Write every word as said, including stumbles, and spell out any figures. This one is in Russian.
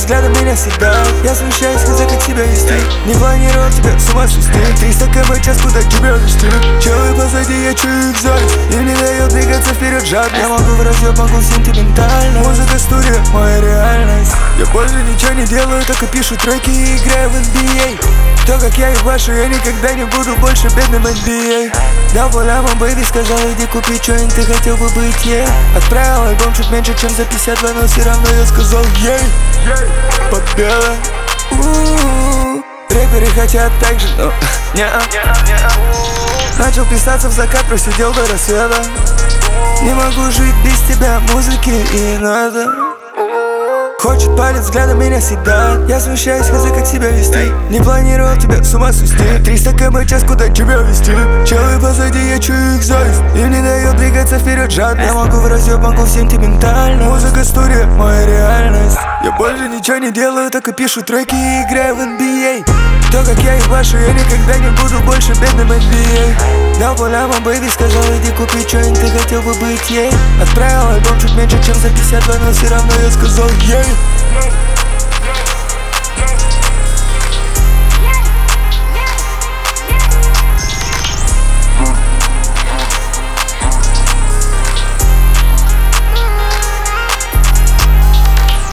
взглядом меня съедает. Я смущаюсь сказать, как себя вести. Не планировал тебя с ума свести. Триста км час, куда тебя вести? Челы позади, я чую их зависть. Им не дает двигаться вперед жадность. Я могу в разъёб, могу сентиментально. Музыка, студия, моя реальность. Я больше ничего не делаю, только пишу треки и играю в эн би эй. То, как я ебашу, я никогда не буду больше бедным эн би эй. Дал по лямам, бэйби, сказал, иди купи что-нибудь, ты хотел бы быть, ей. Отправил альбом чуть меньше, чем за пятьдесят два, но все равно я сказал, ей. Победа. У-у-у. Рэперы хотят так же, но не-а. Начал писаться в закат, просидел до рассвета. Не могу жить без тебя, музыки и не надо. Хочет палец, взглядом меня съедает. Я смущаюсь сказать, как себя вести. Не планировал тебя с ума свести. Триста км час, куда тебя вести? Челы позади, я чую их зависть. Им не дает двигаться вперед жадно. Я могу в разъёб, могу сентиментально. Музыка, студия, моя реальность. Я больше ничего не делаю, только пишу треки и играю в эн би эй. То, как я ебашу, я никогда не буду больше бедным эн би эй. Дал по лямам, бэйби, сказал, иди купи что-нибудь, ты хотел бы быть, ей. Отправил альбом чуть меньше, чем за пятьдесят два, но все равно я сказал, ей.